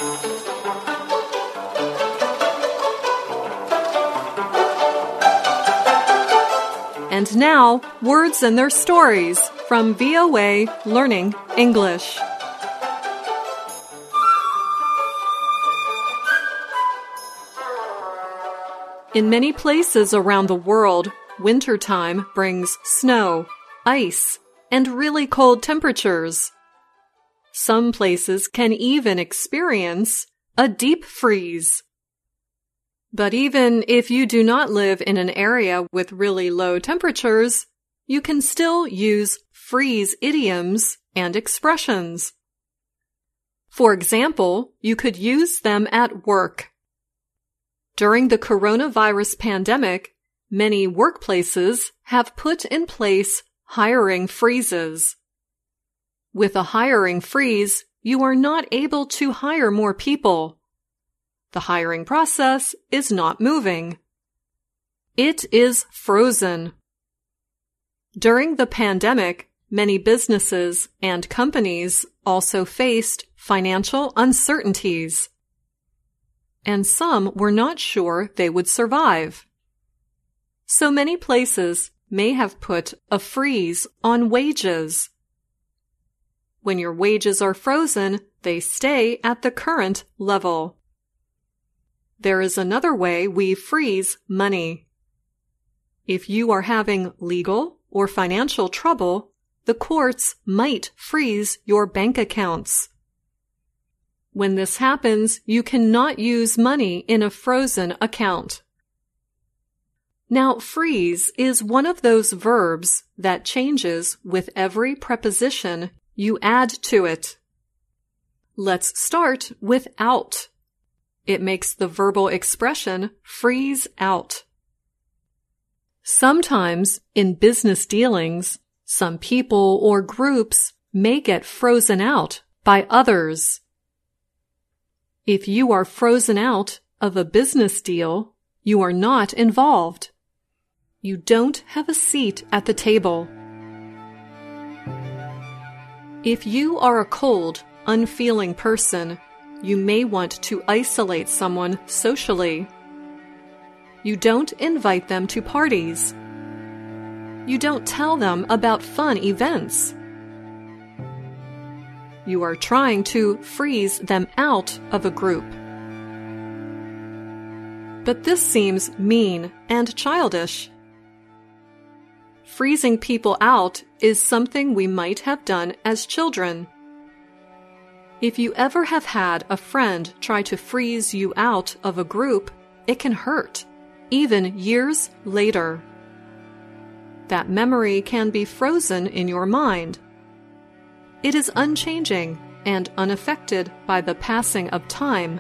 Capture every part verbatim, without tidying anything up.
And now, words and their stories from V O A Learning English. In many places around the world, wintertime brings snow, ice, and really cold temperatures. Some places can even experience a deep freeze. But even if you do not live in an area with really low temperatures, you can still use freeze idioms and expressions. For example, you could use them at work. During the coronavirus pandemic, many workplaces have put in place hiring freezes. With a hiring freeze, you are not able to hire more people. The hiring process is not moving. It is frozen. During the pandemic, many businesses and companies also faced financial uncertainties, and some were not sure they would survive. So many places may have put a freeze on wages. When your wages are frozen, they stay at the current level. There is another way we freeze money. If you are having legal or financial trouble, the courts might freeze your bank accounts. When this happens, you cannot use money in a frozen account. Now, freeze is one of those verbs that changes with every preposition you add to it. Let's start with out. It makes the verbal expression freeze out. Sometimes, in business dealings, some people or groups may get frozen out by others. If you are frozen out of a business deal, you are not involved. You don't have a seat at the table. If you are a cold, unfeeling person, you may want to isolate someone socially. You don't invite them to parties. You don't tell them about fun events. You are trying to freeze them out of a group. But this seems mean and childish. Freezing people out is something we might have done as children. If you ever have had a friend try to freeze you out of a group, it can hurt, even years later. That memory can be frozen in your mind. It is unchanging and unaffected by the passing of time.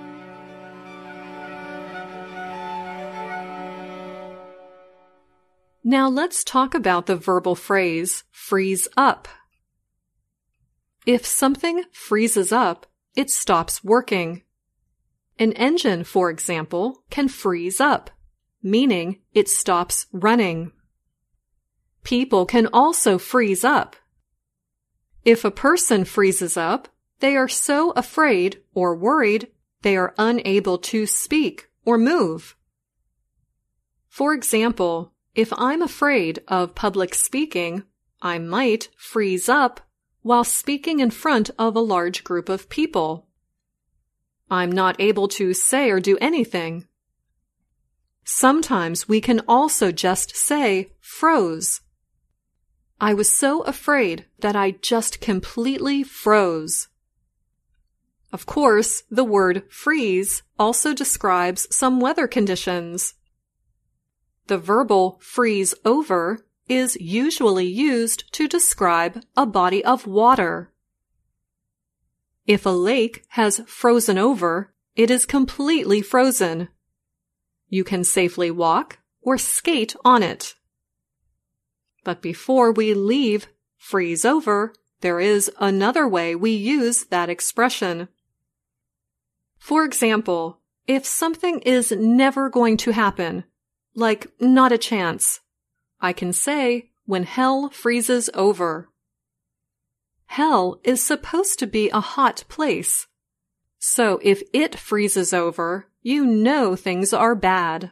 Now let's talk about the verbal phrase, freeze up. If something freezes up, it stops working. An engine, for example, can freeze up, meaning it stops running. People can also freeze up. If a person freezes up, they are so afraid or worried they are unable to speak or move. For example, if I'm afraid of public speaking, I might freeze up while speaking in front of a large group of people. I'm not able to say or do anything. Sometimes we can also just say froze. I was so afraid that I just completely froze. Of course, the word freeze also describes some weather conditions. The verbal freeze over is usually used to describe a body of water. If a lake has frozen over, it is completely frozen. You can safely walk or skate on it. But before we leave freeze over, there is another way we use that expression. For example, if something is never going to happen, like not a chance, I can say, when hell freezes over. Hell is supposed to be a hot place. So if it freezes over, you know things are bad.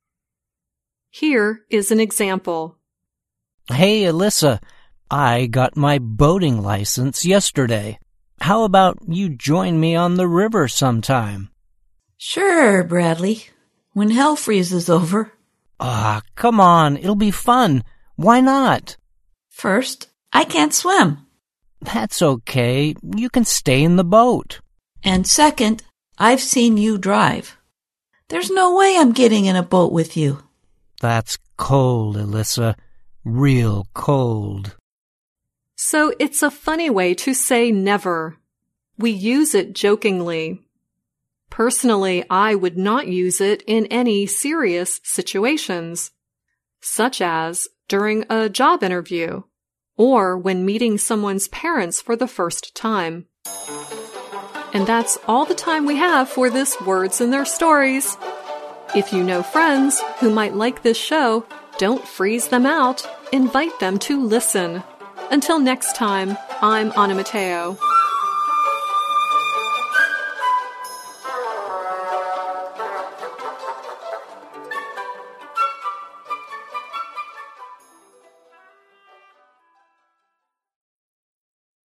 Here is an example. Hey, Alyssa, I got my boating license yesterday. How about you join me on the river sometime? Sure, Bradley. When hell freezes over. Ah, come on, it'll be fun. Why not? First, I can't swim. That's okay. You can stay in the boat. And second, I've seen you drive. There's no way I'm getting in a boat with you. That's cold, Alyssa. Real cold. So it's a funny way to say never. We use it jokingly. Personally, I would not use it in any serious situations, such as during a job interview or when meeting someone's parents for the first time. And that's all the time we have for this Words and Their Stories. If you know friends who might like this show, don't freeze them out. Invite them to listen. Until next time, I'm Anna Mateo.